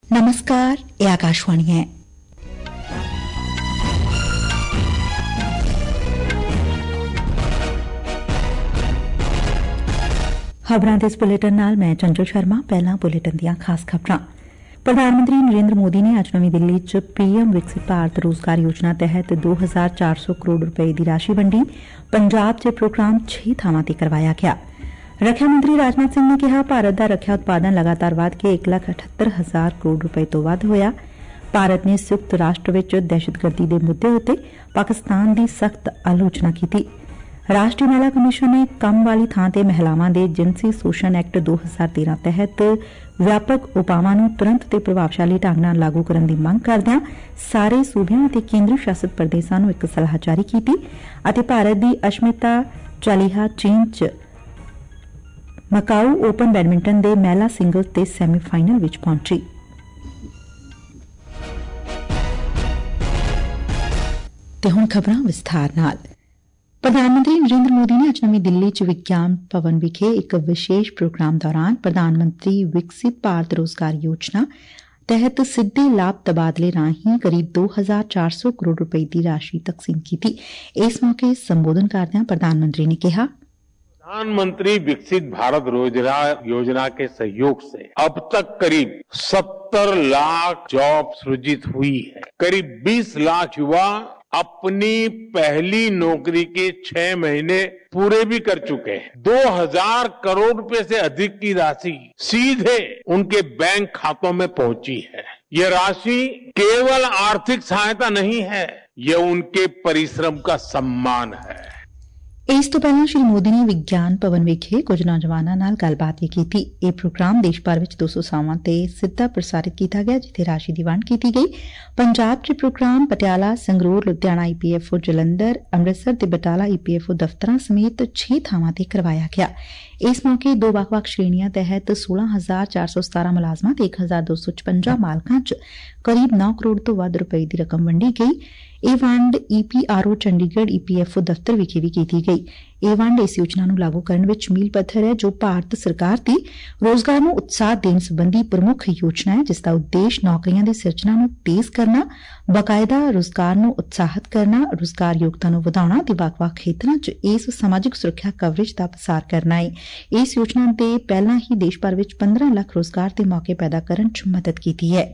नमस्कार, ये आकाशवाणी है। खबरां दे इस बुलेटिन नाल मैं चंचल शर्मा। पहला बुलेटिन दियां खास खबरां। प्रधानमंत्री नरेंद्र मोदी ने अज नवी दिल्ली च पीएम विकसित भारत रोजगार योजना तहत 2400 करोड़ रुपए की राशि वंडी। पंजाब च प्रोग्राम 6 थावां ते करवाया गया। रक्षा मंत्री राजनाथ सिंह ने कहा, भारत का रक्षा उत्पादन लगातार वध के 1,78,000 करोड़ रुपए तो वध होया। भारत ने संयुक्त राष्ट्र विच दहशतगर्दी के मुद्दे उत्ते पाकिस्तान की सख्त आलोचना की। राष्ट्रीय महिला कमीशन ने कम वाली थां ते महिलावां दे जिनसी शोषण एक्ट 2013 तहत व्यापक उपावां नूं तुरंत ते प्रभावशाली ढंग नाल लागू करन दी मंग करदिआं सारे सूबिਆਂ ਅਤੇ ਕੇਂਦਰੀ ਸ਼ਾਸਿਤ ਪ੍ਰਦੇਸ਼ਾਂ ਨੂੰ ਇੱਕ ਸਲਾਹ ਜਾਰੀ ਕੀਤੀ ਅਤੇ ਭਾਰਤ ਦੀ ਅਸ਼ਮਿਤਾ ਚਾਲੀਹਾ ਚੀਨ 'ਚ ਮਕਾਊ ਓਪਨ ਬੈਡਮਿੰਟਨ ਦੇ ਮਹਿਲਾ ਸਿੰਗਲ ਤੇ ਸੈਮੀਫਾਈਨਲ ਵਿੱਚ ਪਹੁੰਚੀ। ਤੇ ਹੁਣ ਖਬਰਾਂ ਵਿਸਥਾਰ ਨਾਲ। ਪ੍ਰਧਾਨ ਮੰਤਰੀ ਨਰਿੰਦਰ ਮੋਦੀ ਨੇ ਅੱਜ ਨਵੀਂ ਦਿੱਲੀ ਚ ਵਿਗਿਆਨ ਭਵਨ ਵਿਖੇ ਇੱਕ ਵਿਸ਼ੇਸ਼ ਪ੍ਰੋਗਰਾਮ ਦੌਰਾਨ ਪ੍ਰਧਾਨ ਮੰਤਰੀ ਵਿਕਸਿਤ ਭਾਰਤ ਰੋਜ਼ਗਾਰ ਯੋਜਨਾ ਤਹਿਤ ਸਿੱਧੇ ਲਾਭ ਤਬਾਦਲੇ ਰਾਹੀਂ ਕਰੀਬ 2400 ਕਰੋੜ ਰੁਪਏ ਦੀ ਰਾਸ਼ੀ ਤਕਸੀਮ ਕੀਤੀ। ਇਸ ਮੌਕੇ ਸੰਬੋਧਨ ਕਰਦਿਆਂ ਪ੍ਰਧਾਨ ਮੰਤਰੀ ਨੇ ਕਿਹਾ, प्रधानमंत्री विकसित भारत रोजगार योजना के सहयोग से अब तक करीब 70 लाख जॉब सृजित हुई है। करीब 20 लाख युवा अपनी पहली नौकरी के 6 महीने पूरे भी कर चुके हैं। 2000 करोड़ रुपए से अधिक की राशि सीधे उनके बैंक खातों में पहुंची है। ये राशि केवल आर्थिक सहायता नहीं है, ये उनके परिश्रम का सम्मान है। ਇਸ ਤੋਂ ਪਹਿਲਾਂ ਸ਼੍ਰੀ ਮੋਦੀ ਨੇ ਵਿਗਿਆਨ ਭਵਨ ਵਿਖੇ ਕੁਝ ਨੌਜਵਾਨਾਂ ਨਾਲ ਗੱਲਬਾਤ ਵੀ ਕੀਤੀ। ਇਹ ਪ੍ਰੋਗਰਾਮ ਦੇਸ਼ ਭਰ ਵਿੱਚ 200 ਥਾਵਾਂ ਤੇ ਸਿੱਧਾ ਪ੍ਰਸਾਰਿਤ ਕੀਤਾ ਗਿਆ, ਜਿੱਥੇ ਰਾਸ਼ੀ ਦੀ ਵੰਡ ਕੀਤੀ ਗਈ। ਪੰਜਾਬ 'ਚ ਪ੍ਰੋਗਰਾਮ ਪਟਿਆਲਾ, ਸੰਗਰੂਰ, ਲੁਧਿਆਣਾ ਈਪੀਐਫਓ ਜਲੰਧਰ, ਅੰਮ੍ਰਿਤਸਰ ਤੇ ਬਟਾਲਾ ਈਪੀਐਫਓ ਦਫ਼ਤਰਾਂ ਸਮੇਤ 6 ਥਾਵਾਂ ਤੇ ਕਰਵਾਇਆ ਗਿਆ। ਇਸ ਮੌਕੇ ਦੋ ਵੱਖ-ਵੱਖ ਸ਼੍ਰੇਣੀਆਂ ਤਹਿਤ 16,417 ਮੁਲਾਜ਼ਮਾਂ ਤੇ 1,256 ਮਾਲਕਾਂ 'ਚ ਕਰੀਬ 9 ਕਰੋੜ ਤੋਂ ਵੱਧ ਰੁਪਏ ਦੀ ਰਕਮ ਵੰਡੀ ਗਈ। ਇਹ ਵੰਡ ਈਪੀਆਰਓ ਚੰਡੀਗੜ੍ਹ ਈਪੀਐਫਓ ਦਫ਼ਤਰ ਵਿਖੇ ਵੀ ਕੀਤੀ ਗਈ। ਇਹ ਵੰਡ ਇਸ ਯੋਜਨਾ ਨੂੰ ਲਾਗੂ ਕਰਨ ਵਿੱਚ ਮੀਲ ਪੱਥਰ ਹੈ, ਜੋ ਭਾਰਤ ਸਰਕਾਰ ਦੀ ਰੋਜ਼ਗਾਰ ਨੂੰ ਉਤਸ਼ਾਹ ਦੇਣ ਸੰਬੰਧੀ ਪ੍ਰਮੁੱਖ ਯੋਜਨਾ ਹੈ, ਜਿਸ ਦਾ ਉਦੇਸ਼ ਨੌਕਰੀਆਂ ਦੀ ਸਿਰਜਣਾ ਨੂੰ ਤੇਜ਼ ਕਰਨਾ, ਬਾਕਾਇਦਾ ਰੋਜ਼ਗਾਰ ਨੂੰ ਉਤਸ਼ਾਹਿਤ ਕਰਨਾ, ਰੋਜ਼ਗਾਰ ਯੋਗਤਾ ਨੂੰ ਵਧਾਉਣਾ ਤੇ ਵੱਖ-ਵੱਖ ਖੇਤਰਾਂ 'ਚ ਇਸ ਸਮਾਜਿਕ ਸੁਰੱਖਿਆ ਕਵਰੇਜ ਦਾ ਪਸਾਰ ਕਰਨਾ ਹੈ। ਇਸ ਯੋਜਨਾ ਦੇ ਪਹਿਲਾਂ ਹੀ ਦੇਸ਼ ਭਰ ਵਿੱਚ 15 ਲੱਖ ਰੋਜ਼ਗਾਰ ਦੇ ਮੌਕੇ ਪੈਦਾ ਕਰਨ 'ਚ ਮਦਦ ਕੀਤੀ ਹੈ।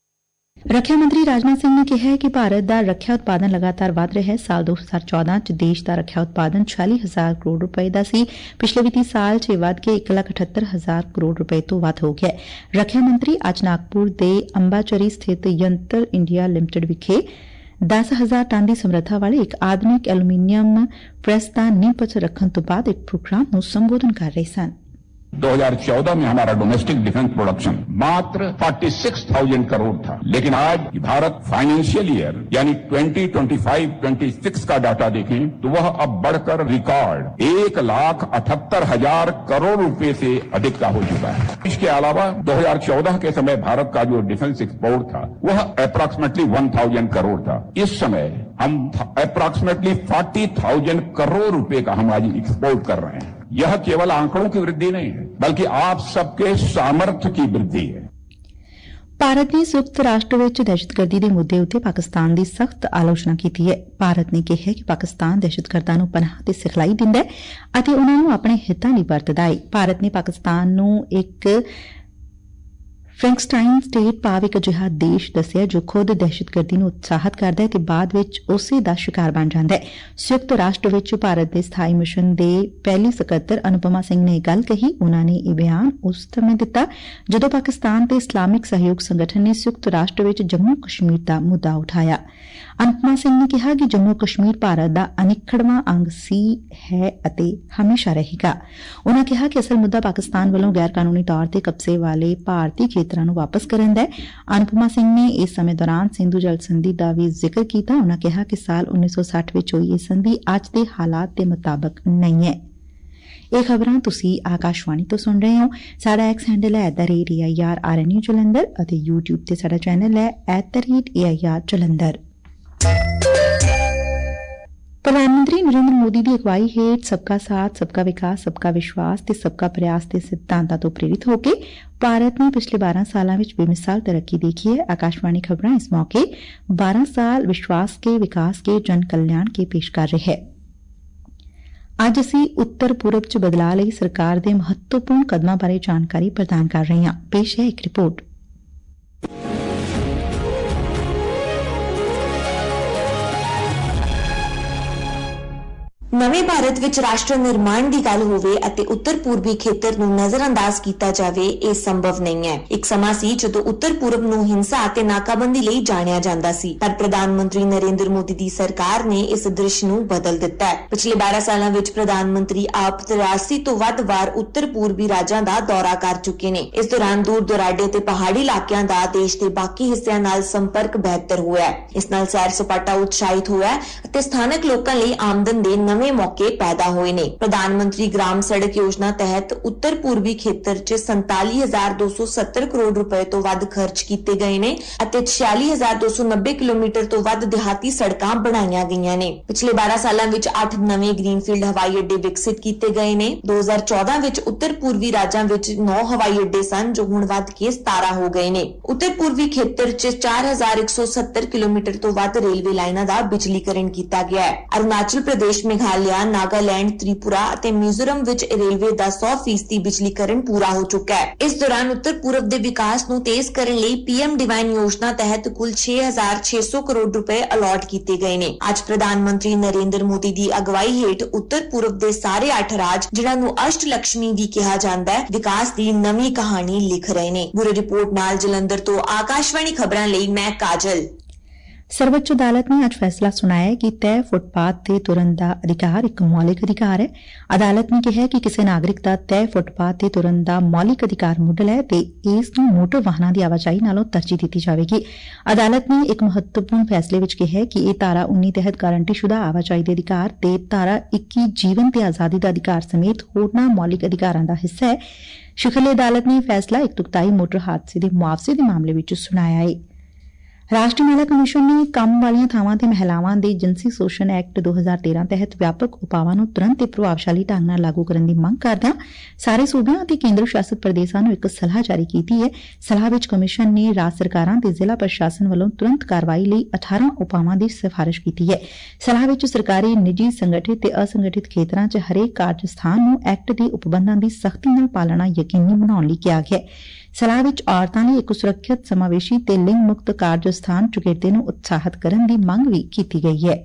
ਰੱਖਿਆ ਮੰਤਰੀ ਰਾਜਨਾਥ ਸਿੰਘ ਨੇ ਕਿਹਾ ਹੈ ਕਿ ਭਾਰਤ ਦਾ ਰੱਖਿਆ ਉਤਪਾਦਨ ਲਗਾਤਾਰ ਵਧ ਰਿਹਾ ਹੈ। ਸਾਲ 2014 ਚ ਦੇਸ਼ ਦਾ ਰੱਖਿਆ ਉਤਪਾਦਨ 46,000 ਕਰੋੜ ਰੁਪਏ ਦਾ ਸੀ। ਪਿਛਲੇ ਵਿੱਤੀ ਸਾਲ 'ਚ ਵਧ ਕੇ 1,78,000 ਕਰੋੜ ਰੁਪਏ ਤੋਂ ਵੱਧ ਹੋ ਗਿਆ ਹੈ। ਰੱਖਿਆ ਮੰਤਰੀ ਅੱਜ ਨਾਗਪੁਰ ਦੇ ਅੰਬਾਚਰੀ ਸਥਿਤ ਯੰਤਰ ਇੰਡੀਆ ਲਿਮਟਿਡ ਵਿਖੇ 10,000 ਟਨ ਦੀ ਸਮਰੱਥਾ ਵਾਲੇ ਇੱਕ ਆਧੁਨਿਕ ਐਲੂਮੀਨੀਅਮ ਪ੍ਰੈਸ ਦਾ ਨੀਂਹ ਪੱਥਰ ਰੱਖਣ ਤੋਂ ਬਾਅਦ ਇੱਕ ਪ੍ਰੋਗਰਾਮ ਨੂੰ ਸੰਬੋਧਨ ਕਰ ਰਹੇ ਸਨ। 2014 में हमारा डोमेस्टिक डिफेंस प्रोडक्शन मात्र 46,000 करोड़ था, लेकिन आज भारत फाइनेंशियल ईयर यानी 2025-26 का डाटा देखें तो वह अब बढ़कर रिकॉर्ड 1,78,000 करोड़ रुपए से अधिक का हो चुका है। इसके अलावा 2014 के समय भारत का जो डिफेंस एक्सपोर्ट था वह अप्रॉक्सीमेटली 1,000 करोड़ था। इस समय हम अप्रॉक्सीमेटली 40,000 करोड़ रुपए का हम आज एक्सपोर्ट कर रहे हैं। यह केवल आंकड़ों की वृद्धि नहीं है, बल्कि आप सबके सामर्थ्य की वृद्धि है। ਭਾਰਤ ਨੇ ਸੰਯੁਕਤ ਰਾਸ਼ਟਰ ਵਿੱਚ ਦਹਿਸ਼ਤਗਰਦੀ ਦੇ ਮੁੱਦੇ ਉੱਤੇ ਪਾਕਿਸਤਾਨ ਦੀ ਸਖਤ ਆਲੋਚਨਾ ਕੀਤੀ ਹੈ। ਭਾਰਤ ਨੇ ਕਿਹਾ ਕਿ ਪਾਕਿਸਤਾਨ ਦਹਿਸ਼ਤਗਰਦਾਂ ਨੂੰ ਪਨਾਹ ਤੇ ਸਿਖਲਾਈ ਦਿੰਦਾ ਹੈ ਅਤੇ ਉਨ੍ਹਾਂ ਨੂੰ ਆਪਣੇ ਹਿੱਤਾਂ ਲਈ ਵਰਤਦਾ ਹੈ। ਭਾਰਤ ਨੇ ਪਾਕਿਸਤਾਨ ਨੂੰ ਇੱਕ ਫ੍ਰੈਂਕਸਟਾਈਨ ਸਟੇਟ ਭਾਵ ਇੱਕ ਅਜਿਹਾ ਦੇਸ਼ ਦੱਸਿਆ ਜੋ ਖੁਦ ਦਹਿਸ਼ਤਗਰਦੀ ਨੂੰ ਉਤਸ਼ਾਹਿਤ ਕਰਦਾ ਹੈ ਤੇ ਬਾਅਦ ਵਿੱਚ ਉਸੇ ਦਾ ਸ਼ਿਕਾਰ ਬਣ ਜਾਂਦਾ ਹੈ। ਸੰਯੁਕਤ ਰਾਸ਼ਟਰ ਵਿੱਚ ਭਾਰਤ ਦੇ ਸਥਾਈ ਮਿਸ਼ਨ ਦੇ ਪਹਿਲੀ ਸਕੱਤਰ ਅਨੁਪਮਾ ਸਿੰਘ ਨੇ ਇਹ ਗੱਲ ਕਹੀ। ਉਨ੍ਹਾਂ ਨੇ ਇਹ ਬਿਆਨ ਉਸ ਸਮੇਂ ਦਿੱਤਾ ਜਦੋਂ ਪਾਕਿਸਤਾਨ ਤੇ ਇਸਲਾਮਿਕ ਸਹਿਯੋਗ ਸੰਗਠਨ ਨੇ ਸੰਯੁਕਤ ਰਾਸ਼ਟਰ ਵਿੱਚ ਜੰਮੂ ਕਸ਼ਮੀਰ ਦਾ ਮੁੱਦਾ ਉਠਾਇਆ। ਅਨੁਪਮਾ ਸਿੰਘ ਨੇ ਕਿਹਾ ਕਿ ਜੰਮੂ ਕਸ਼ਮੀਰ ਭਾਰਤ ਦਾ ਅਨਿੱਖੜਵਾਂ ਅੰਗ ਸੀ, ਹੈ ਅਤੇ ਹਮੇਸ਼ਾ ਰਹੇਗਾ। ਉਨ੍ਹਾਂ ਕਿਹਾ ਕਿ ਅਸਲ ਮੁੱਦਾ ਪਾਕਿਸਤਾਨ ਵੱਲੋਂ ਗੈਰ ਕਾਨੂੰਨੀ ਤੌਰ ਤੇ ਕਬਜ਼ੇ ਵਾਲੇ ਭਾਰਤੀ ਖੇਤਰਾਂ ਨੂੰ ਵਾਪਸ ਕਰਨ ਦਾ ਹੈ। ਅਨੁਪਮਾ ਸਿੰਘ ਨੇ ਇਸ ਸਮੇਂ ਦੌਰਾਨ ਸਿੰਧੂ ਜਲ ਸੰਧੀ ਦਾ ਵੀ ਜ਼ਿਕਰ ਕੀਤਾ। ਉਨ੍ਹਾਂ ਕਿਹਾ ਕਿ ਸਾਲ 1960 ਵਿੱਚ ਹੋਈ ਇਹ ਸੰਧੀ ਅੱਜ ਦੇ ਹਾਲਾਤ ਦੇ ਮੁਤਾਬਕ ਨਹੀਂ ਹੈ। ਇਹ ਖਬਰਾਂ ਤੁਸੀਂ ਆਕਾਸ਼ਵਾਣੀ ਤੋਂ ਸੁਣ ਰਹੇ ਹੋ। ਸਾਡਾ ਐਕਸ ਹੈਂਡਲ ਹੈ @AIRRNU ਜਲੰਧਰ ਅਤੇ YouTube ਤੇ ਸਾਡਾ ਚੈਨਲ ਹੈ @AIR ਜਲੰਧਰ। ਪ੍ਰਧਾਨ ਮੰਤਰੀ ਨਰਿੰਦਰ ਮੋਦੀ ਦੀ ਅਗਵਾਈ ਹੇਠ ਸਬਕਾ ਸਾਥ, ਸਬਕਾ ਵਿਕਾਸ, ਸਬਕਾ ਵਿਸ਼ਵਾਸ ਤੇ ਸਬਕਾ ਪ੍ਰਯਾਸ ਦੇ ਸਿਧਾਂਤਾਂ ਤੋਂ ਪ੍ਰੇਰਿਤ ਹੋ ਕੇ ਭਾਰਤ ਨੇ ਪਿਛਲੇ 12 ਸਾਲਾਂ ਵਿੱਚ ਬੇਮਿਸਾਲ ਤਰੱਕੀ ਦੇਖੀ ਹੈ। ਆਕਾਸ਼ਵਾਣੀ ਖਬਰਾਂ ਇਸ ਮੌਕੇ 12 ਸਾਲ ਵਿਸ਼ਵਾਸ ਕੇ, ਵਿਕਾਸ ਕੇ, ਜਨ ਕਲਿਆਣ ਕੇ ਪੇਸ਼ ਕਰ ਰਹੀ ਹੈ। ਅੱਜ ਅਸੀਂ ਉੱਤਰ ਪੂਰਬ ਚ ਬਦਲਾਅ ਲਈ ਸਰਕਾਰ ਦੇ ਮਹੱਤਵਪੂਰਨ ਕਦਮਾਂ ਬਾਰੇ ਜਾਣਕਾਰੀ ਪ੍ਰਦਾਨ ਕਰ ਰਹੇ ਹਾਂ। ਪੇਸ਼ ਹੈ ਇੱਕ ਰਿਪੋਰਟ। ਨਵੇਂ ਭਾਰਤ ਵਿੱਚ ਰਾਸ਼ਟਰ ਨਿਰਮਾਣ ਦੀ ਗੱਲ ਹੋਵੇ ਅਤੇ ਉੱਤਰ ਪੂਰਬੀ ਖੇਤਰ ਨੂੰ ਨਜ਼ਰਅੰਦਾਜ਼ ਕੀਤਾ ਜਾਵੇ, ਇਹ ਸੰਭਵ ਨਹੀਂ ਹੈ। ਇੱਕ ਸਮਾਂ ਸੀ ਜਦੋਂ ਉੱਤਰ ਪੂਰਬ ਨੂੰ ਹਿੰਸਾ ਅਤੇ ਨਾਕਾਬੰਦੀ ਲਈ ਜਾਣਿਆ ਜਾਂਦਾ ਸੀ, ਪਰ ਪ੍ਰਧਾਨ ਮੰਤਰੀ ਨਰਿੰਦਰ ਮੋਦੀ ਦੀ ਸਰਕਾਰ ਨੇ ਇਸ ਦ੍ਰਿਸ਼ ਨੂੰ ਬਦਲ ਦਿੱਤਾ ਹੈ। ਪਿਛਲੇ 12 ਸਾਲਾਂ ਵਿੱਚ ਪ੍ਰਧਾਨ ਮੰਤਰੀ ਆਪ 83 ਤੋਂ ਵੱਧ ਵਾਰ ਉੱਤਰ ਪੂਰਬੀ ਰਾਜਾਂ ਦਾ ਦੌਰਾ ਕਰ ਚੁੱਕੇ ਨੇ। ਇਸ ਦੌਰਾਨ ਦੂਰ ਦੁਰਾਡੇ ਤੇ ਪਹਾੜੀ ਇਲਾਕਿਆਂ ਦਾ ਦੇਸ਼ ਦੇ ਬਾਕੀ ਹਿੱਸਿਆਂ ਨਾਲ ਸੰਪਰਕ ਬਿਹਤਰ ਹੋਇਆ ਹੈ। ਇਸ ਨਾਲ ਸੈਰ ਸਪਾਟਾ ਉਤਸ਼ਾਹਿਤ ਹੋਇਆ ਅਤੇ ਸਥਾਨਕ ਲੋਕਾਂ ਲਈ ਆਮਦਨ ਦੇ ਨਵੇਂ ਮੌਕੇ ਪੈਦਾ ਹੋਏ ਨੇ। ਪ੍ਰਧਾਨ ਮੰਤਰੀ ਗ੍ਰਾਮ ਸੜਕ ਯੋਜਨਾ ਤਹਿਤ ਉੱਤਰ ਪੂਰਬੀ ਖੇਤਰ 'ਚ 47,270 ਕਰੋੜ ਰੁਪਏ ਤੋਂ ਵੱਧ ਖਰਚ ਕੀਤੇ ਗਏ ਨੇ ਅਤੇ 46,290 ਕਿਲੋਮੀਟਰ ਤੋਂ ਵੱਧ ਦਿਹਾਤੀ ਸੜਕਾਂ ਬਣਾਈਆਂ ਗਈਆਂ ਨੇ। ਪਿਛਲੇ 12 ਸਾਲਾਂ ਵਿੱਚ 8 ਨਵੇਂ ਗ੍ਰੀਨਫੀਲਡ ਹਵਾਈ ਅੱਡੇ ਵਿਕਸਿਤ ਕੀਤੇ ਗਏ ਨੇ। 2014 ਵਿੱਚ ਉੱਤਰ ਪੂਰਬੀ ਰਾਜਾਂ ਵਿੱਚ 9 ਹਵਾਈ ਅੱਡੇ ਸਨ, ਜੋ ਹੁਣ ਵੱਧ ਕੇ 17 ਹੋ ਗਏ ਨੇ। ਉੱਤਰ ਪੂਰਬੀ ਖੇਤਰ 'ਚ 4,170 ਕਿਲੋਮੀਟਰ ਤੋਂ ਵੱਧ ਰੇਲਵੇ ਲਾਈਨਾਂ ਦਾ ਬਿਜਲੀਕਰਨ ਕੀਤਾ ਗਿਆ ਹੈ। ਅਰੁਣਾਚਲ ਪ੍ਰਦੇਸ਼, ਮੇਘਾਲਿਆ, ਨਾਗਾਲੈਂਡ, ਤ੍ਰਿਪੁਰਾ ਅਤੇ ਮਿਜ਼ੋਰਮ ਵਿੱਚ ਰੇਲਵੇ ਦਾ 100% ਬਿਜਲੀਕਰਨ ਪੂਰਾ ਹੋ ਚੁੱਕਾ ਹੈ। ਇਸ ਦੌਰਾਨ ਉੱਤਰ ਪੂਰਬ ਦੇ ਵਿਕਾਸ ਨੂੰ ਤੇਜ਼ ਕਰਨ ਲਈ PM ਡਿਵਾਈਨ ਯੋਜਨਾ ਤਹਿਤ ਕੁੱਲ 6,600 ਕਰੋੜ ਰੁਪਏ ਅਲਾਟ ਕੀਤੇ ਗਏ ਨੇ। ਅੱਜ ਪ੍ਰਧਾਨ ਮੰਤਰੀ ਨਰਿੰਦਰ ਮੋਦੀ ਦੀ ਅਗਵਾਈ ਹੇਠ ਉੱਤਰ ਪੂਰਬ ਦੇ ਸਾਰੇ 8 ਰਾਜ, ਜਿਨ੍ਹਾਂ ਨੂੰ ਅਸ਼ਟ ਲਕਸ਼ਮੀ ਵੀ ਕਿਹਾ ਜਾਂਦਾ ਹੈ, ਵਿਕਾਸ ਦੀ ਨਵੀਂ ਕਹਾਣੀ ਲਿਖ ਰਹੇ ਨੇ। ਪੂਰੀ ਰਿਪੋਰਟ ਨਾਲ ਜਲੰਧਰ ਤੋਂ ਆਕਾਸ਼ਵਾਣੀ ਖਬਰਾਂ ਲਈ ਮੈਂ ਕਾਜਲ। ਸਰਵਉੱਚ ਅਦਾਲਤ ਨੇ ਅੱਜ ਫੈਸਲਾ ਸੁਣਾਇਆ ਕਿ ਤੈਅ ਫੁੱਟਪਾਥ ਤੇ ਤੁਰਨ ਦਾ ਅਧਿਕਾਰ ਇੱਕ ਮੌਲਿਕ ਅਧਿਕਾਰ ਹੈ। ਅਦਾਲਤ ਨੇ ਕਿਹਾ ਕਿ ਕਿਸੇ ਨਾਗਰਿਕ ਦਾ ਤੈਅ ਫੁੱਟਪਾਥ ਤੇ ਤੁਰਨ ਦਾ ਮੌਲਿਕ ਅਧਿਕਾਰ ਮੁੱਢਲ ਹੈ ਤੇ ਇਸ ਨੂੰ ਮੋਟਰ ਵਾਹਨਾਂ ਦੀ ਆਵਾਜਾਈ ਨਾਲੋਂ ਤਰਜੀਹ ਦਿੱਤੀ ਜਾਵੇਗੀ। ਅਦਾਲਤ ਨੇ ਇੱਕ ਮਹੱਤਵਪੂਰਨ ਫੈਸਲੇ ਵਿੱਚ ਕਿਹਾ ਕਿ ਇਹ ਧਾਰਾ 19 ਤਹਿਤ ਗਾਰੰਟੀਸ਼ੁਦਾ ਆਵਾਜਾਈ ਦੇ ਅਧਿਕਾਰ ਤੇ ਧਾਰਾ 21 ਜੀਵਨ ਤੇ ਆਜ਼ਾਦੀ ਦਾ ਅਧਿਕਾਰ ਸਮੇਤ ਹੋਰਨਾਂ ਮੌਲਿਕ ਅਧਿਕਾਰਾਂ ਦਾ ਹਿੱਸਾ ਹੈ। ਸ਼ਿਖਰਲੀ ਅਦਾਲਤ ਨੇ ਫੈਸਲਾ ਇੱਕ ਦੁਖਦਾਈ ਮੋਟਰ ਹਾਦਸੇ ਦੇ ਮੁਆਵਜ਼ੇ ਦੇ ਮਾਮਲੇ ਵਿੱਚ ਸੁਣਾਇਆ ਹੈ। ਰਾਸ਼ਟਰੀ ਮਹਿਲਾ ਕਮਿਸ਼ਨ ਨੇ ਕੰਮ ਵਾਲੀਆਂ ਥਾਵਾਂ ਤੇ ਮਹਿਲਾਵਾਂ ਦੇ ਜਿਨਸੀ ਸ਼ੋਸ਼ਣ ਐਕਟ 2013 ਤਹਿਤ ਵਿਆਪਕ ਉਪਾਵਾਂ ਨੂੰ ਤੁਰੰਤ ਤੇ ਪ੍ਰਭਾਵਸ਼ਾਲੀ ਢੰਗ ਨਾਲ ਲਾਗੂ ਕਰਨ ਦੀ ਮੰਗ ਕਰਦਿਆਂ ਸਾਰੇ ਸੂਬਿਆਂ ਅਤੇ ਕੇਂਦਰ ਸ਼ਾਸਤ ਪ੍ਰਦੇਸ਼ਾਂ ਨੂੰ ਇੱਕ ਸਲਾਹ ਜਾਰੀ ਕੀਤੀ ਹੈ। ਸਲਾਹ ਵਿੱਚ ਕਮਿਸ਼ਨ ਨੇ ਰਾਜ ਸਰਕਾਰਾਂ ਤੇ ਜ਼ਿਲ੍ਹਾ ਪ੍ਰਸ਼ਾਸਨ ਵੱਲੋਂ ਤੁਰੰਤ ਕਾਰਵਾਈ ਲਈ 18 ਉਪਾਵਾਂ ਦੀ ਸਿਫਾਰਿਸ਼ ਕੀਤੀ ਹੈ। ਸਲਾਹ ਵਿੱਚ ਸਰਕਾਰੀ, ਨਿੱਜੀ, ਸੰਗਠਿਤ ਤੇ ਅਸੰਗਠਿਤ ਖੇਤਰਾਂ 'ਚ ਹਰੇਕ ਕਾਰਜ ਸਥਾਨ ਨੂੰ ਐਕਟ ਦੇ ਉਪਬੰਧਾਂ ਦੀ ਸਖਤੀ ਨਾਲ ਪਾਲਣਾ ਯਕੀਨੀ ਬਣਾਉਣ ਲਈ ਕਿਹਾ ਗਿਆ ਹੈ। ਸਲਾਹ ਵਿੱਚ ਔਰਤਾਂ ਲਈ ਇੱਕ ਸੁਰੱਖਿਅਤ, ਸਮਾਵੇਸ਼ੀ ਤੇ ਲਿੰਗ ਮੁਕਤ ਕਾਰਜ ਸਥਾਨ ਚੁਕੇਤੇ ਨੂੰ ਉਤਸ਼ਾਹਿਤ ਕਰਨ ਦੀ ਮੰਗ ਵੀ ਕੀਤੀ ਗਈ ਹੈ।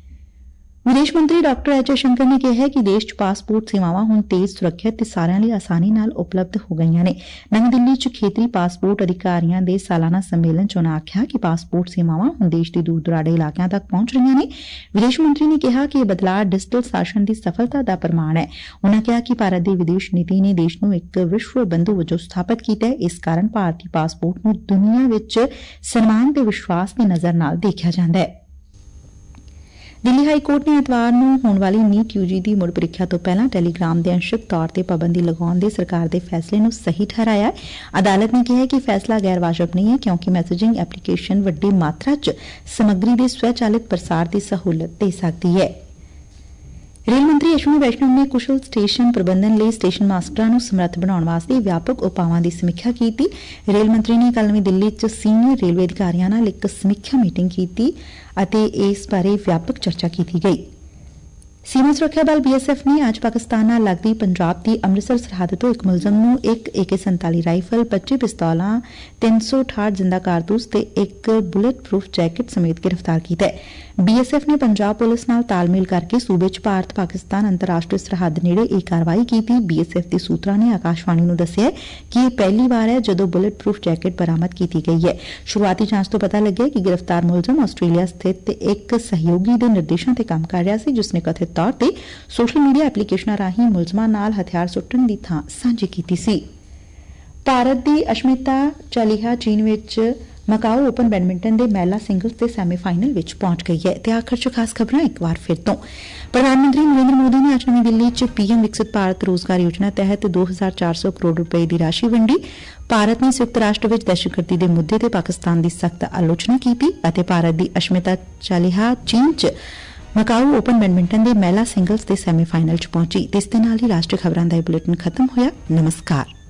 ਵਿਦੇਸ਼ ਮੰਤਰੀ ਡਾ. ਐਚ. ਸ਼ੰਕਰ ਨੇ ਕਿਹਾ ਹੈ ਕਿ ਦੇਸ਼ 'ਚ ਪਾਸਪੋਰਟ ਸੇਵਾਵਾਂ ਹੁਣ ਤੇਜ਼, ਸੁਰੱਖਿਅਤ ਤੇ ਸਾਰਿਆਂ ਲਈ ਆਸਾਨੀ ਨਾਲ ਉਪਲਬਧ ਹੋ ਗਈਆਂ ਨੇ। ਨਵੀਂ ਦਿੱਲੀ 'ਚ ਖੇਤਰੀ ਪਾਸਪੋਰਟ ਅਧਿਕਾਰੀਆਂ ਦੇ ਸਾਲਾਨਾ ਸੰਮੇਲਨ 'ਚ ਉਨ੍ਹਾਂ ਆਖਿਆ ਕਿ ਪਾਸਪੋਰਟ ਸੇਵਾਵਾਂ ਹੁਣ ਦੇਸ਼ ਦੇ ਦੂਰ ਦੁਰਾਡੇ ਇਲਾਕਿਆਂ ਤੱਕ ਪਹੁੰਚ ਰਹੀਆਂ ਨੇ। ਵਿਦੇਸ਼ ਮੰਤਰੀ ਨੇ ਕਿਹਾ ਕਿ ਇਹ ਬਦਲਾਅ ਡਿਜੀਟਲ ਸ਼ਾਸਨ ਦੀ ਸਫਲਤਾ ਦਾ ਪ੍ਰਮਾਣ ਹੈ। ਉਨ੍ਹਾਂ ਕਿਹਾ ਕਿ ਭਾਰਤ ਦੀ ਵਿਦੇਸ਼ ਨੀਤੀ ਨੇ ਦੇਸ਼ ਨੂੰ ਇੱਕ ਵਿਸ਼ਵ ਬੰਧੂ ਵਜੋਂ ਸਥਾਪਿਤ ਕੀਤਾ ਹੈ। ਇਸ ਕਾਰਨ ਭਾਰਤੀ ਪਾਸਪੋਰਟ ਨੂੰ ਦੁਨੀਆ ਵਿੱਚ ਸਨਮਾਨ ਤੇ ਵਿਸ਼ਵਾਸ ਦੀ ਨਜ਼ਰ ਨਾਲ ਦੇਖਿਆ ਜਾਂਦਾ ਹੈ। ਦਿੱਲੀ ਹਾਈ ਕੋਰਟ ਨੇ ਐਤਵਾਰ ਨੂੰ ਹੋਣ ਵਾਲੀ ਨੀਟ UG ਦੀ ਮੁੜ ਪ੍ਰੀਖਿਆ ਤੋਂ ਪਹਿਲਾਂ ਟੈਲੀਗ੍ਰਾਮ ਦੇ ਅੰਸ਼ਕ ਤੌਰ ਤੇ ਪਾਬੰਦੀ ਲਗਾਉਣ ਦੇ ਸਰਕਾਰ ਦੇ ਫੈਸਲੇ ਨੂੰ ਸਹੀ ਠਹਿਰਾਇਆ ਹੈ। ਅਦਾਲਤ ਨੇ ਕਿਹਾ ਕਿ ਫੈਸਲਾ ਗੈਰ ਵਾਜਬ ਨਹੀਂ ਹੈ, ਕਿਉਂਕਿ ਮੈਸੇਜਿੰਗ ਐਪਲੀਕੇਸ਼ਨ ਵੱਡੀ ਮਾਤਰਾ 'ਚ ਸਮੱਗਰੀ ਦੇ ਸਵੈਚਾਲਿਤ ਪ੍ਰਸਾਰ ਦੀ ਸਹੂਲਤ ਦੇ ਸਕਦੀ ਹੈ। ਰੇਲ ਮੰਤਰੀ ਅਸ਼ਵਨੀ ਵੈਸ਼ਨਵ ਨੇ ਕੁਸ਼ਲ ਸਟੇਸ਼ਨ ਪ੍ਰਬੰਧਨ ਲਈ ਸਟੇਸ਼ਨ ਮਾਸਟਰਾਂ ਨੂੰ ਸਮਰੱਥ ਬਣਾਉਣ ਵਾਸਤੇ ਵਿਆਪਕ ਉਪਾਵਾਂ ਦੀ ਸਮੀਖਿਆ ਕੀਤੀ। ਰੇਲ ਮੰਤਰੀ ਨੇ ਕੱਲ੍ਹ ਨਵੀਂ ਦਿੱਲੀ 'ਚ ਸੀਨੀਅਰ ਰੇਲਵੇ ਅਧਿਕਾਰੀਆਂ ਨਾਲ ਇੱਕ ਸਮੀਖਿਆ ਮੀਟਿੰਗ ਕੀਤੀ ਅਤੇ ਇਸ ਬਾਰੇ ਵਿਆਪਕ ਚਰਚਾ ਕੀਤੀ ਗਈ। ਸੀਮਾ ਸੁਰੱਖਿਆ ਬਲ BSF ਨੇ ਅੱਜ ਪਾਕਿਸਤਾਨ ਨਾਲ ਲੱਗਦੀ ਪੰਜਾਬ ਦੀ ਅੰਮ੍ਰਿਤਸਰ ਸਰਹੱਦ ਤੋਂ ਇੱਕ ਮੁਲਜ਼ਮ ਨੂੰ ਇੱਕ AK-47 ਰਾਈਫਲ, 25 ਪਿਸਤੌਲਾਂ, 368 ਜ਼ਿੰਦਾ ਕਾਰਤੂਸ ਤੇ ਇੱਕ ਬੁਲੇਟ ਪ੍ਰੂਫ ਜੈਕਟ ਸਮੇਤ ਗ੍ਰਿਫਤਾਰ ਕੀਤਾ ਹੈ। BSF ਨੇ ਪੰਜਾਬ ਪੁਲਿਸ ਨਾਲ ਤਾਲਮੇਲ ਕਰਕੇ ਸੂਬੇ 'ਚ ਭਾਰਤ ਪਾਕਿਸਤਾਨ ਅੰਤਰਰਾਸ਼ਟਰੀ ਸਰਹੱਦ ਨੇੜੇ ਇਹ ਕਾਰਵਾਈ ਕੀਤੀ। BSF ਦੇ ਸੂਤਰਾਂ ਨੇ ਆਕਾਸ਼ਵਾਣੀ ਨੂੰ ਦੱਸਿਆ ਕਿ ਇਹ ਪਹਿਲੀ ਵਾਰ ਹੈ ਜਦੋਂ ਬੁਲੇਟ ਪ੍ਰੂਫ ਜੈਕਟ ਬਰਾਮਦ ਕੀਤੀ ਗਈ ਹੈ। ਸ਼ੁਰੂਆਤੀ ਜਾਂਚ ਤੋਂ ਪਤਾ ਲੱਗਿਆ ਕਿ ਗ੍ਰਿਫਤਾਰ ਮੁਲਜ਼ਮ ਆਸਟ੍ਰੇਲੀਆ ਸਥਿਤ ਇੱਕ ਸਹਿਯੋਗੀ ਦੇ ਨਿਰਦੇਸ਼ਾਂ ਤੇ ਕੰਮ ਕਰ ਰਿਹਾ ਸੀ, ਜਿਸ ਨੇ ਕਥਿਤ ਤੌਰ ਤੇ ਸੋਸ਼ਲ ਮੀਡੀਆ ਐਪਲੀਕੇਸ਼ਨਾਂ ਰਾਹੀਂ ਮੁਲਜ਼ਮਾਂ ਨਾਲ ਹਥਿਆਰ ਸੁੱਟਣ ਦੀ ਥਾਂ ਸਾਂਝੀ ਕੀਤੀ ਸੀ। ਭਾਰਤ ਦੀ ਅਸ਼ਮਿਤਾ ਚਾਲੀਹਾ ਚੀਨ ਵਿੱਚ ਮਕਾਓ ਓਪਨ ਬੈਡਮਿੰਟਨ ਦੇ ਮਹਿਲਾ ਸਿੰਗਲਜ਼ ਦੇ ਸੈਮੀਫਾਈਨਲ ਵਿੱਚ ਪਹੁੰਚ ਗਈ ਹੈ। ਤੇ ਆਖਰ 'ਚ ਖਾਸ ਖਬਰਾਂ ਇੱਕ ਵਾਰ ਫਿਰ ਤੋਂ। ਪ੍ਰਧਾਨ ਮੰਤਰੀ ਨਰਿੰਦਰ ਮੋਦੀ ਨੇ ਅੱਜ ਨਵੀਂ ਦਿੱਲੀ 'ਚ PM ਵਿਕਸਿਤ ਭਾਰਤ ਰੋਜ਼ਗਾਰ ਯੋਜਨਾ ਤਹਿਤ 2,400 ਕਰੋੜ ਰੁਪਏ ਦੀ ਰਾਸ਼ੀ ਵੰਡੀ। ਭਾਰਤ ਨੇ ਸੰਯੁਕਤ ਰਾਸ਼ਟਰ ਵਿੱਚ ਦਹਿਸ਼ਤਗਰਦੀ ਦੇ ਮੁੱਦੇ ਤੇ ਪਾਕਿਸਤਾਨ ਦੀ ਸਖਤ ਆਲੋਚਨਾ ਕੀਤੀ ਅਤੇ ਭਾਰਤ ਦੀ ਅਸ਼ਮਿਤਾ ਚਾਲੀਹਾ ਚੀਨ 'ਚ ਮਕਾਊ ਓਪਨ ਬੈਡਮਿੰਟਨ ਦੇ ਮਹਿਲਾ ਸਿੰਗਲਜ਼ ਦੇ ਸੈਮੀਫਾਈਨਲ 'ਚ ਪਹੁੰਚੀ। ਇਸ ਦੇ ਨਾਲ ਹੀ ਰਾਸ਼ਟਰੀ ਖਬਰਾਂ ਦਾ ਇਹ ਬੁਲੇਟਿਨ ਖਤਮ ਹੋਇਆ। ਨਮਸਕਾਰ।